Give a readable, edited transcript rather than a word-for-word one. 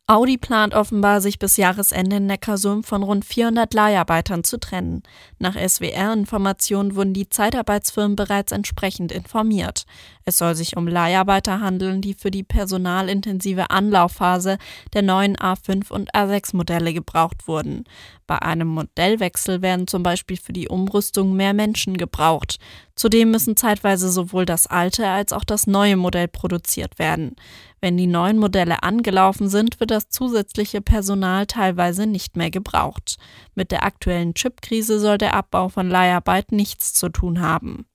Audi plant offenbar, sich bis Jahresende in Neckarsulm von rund 400 Leiharbeitern zu trennen. Nach SWR-Informationen wurden die Zeitarbeitsfirmen bereits entsprechend informiert. Es soll sich um Leiharbeiter handeln, die für die personalintensive Anlaufphase der neuen A5 und A6-Modelle gebraucht wurden. Bei einem Modellwechsel werden zum Beispiel für die Umrüstung mehr Menschen gebraucht. Zudem müssen zeitweise sowohl das alte als auch das neue Modell produziert werden. Wenn die neuen Modelle angelaufen sind, wird das zusätzliche Personal teilweise nicht mehr gebraucht. Mit der aktuellen Chipkrise soll der Abbau von Leiharbeit nichts zu tun haben.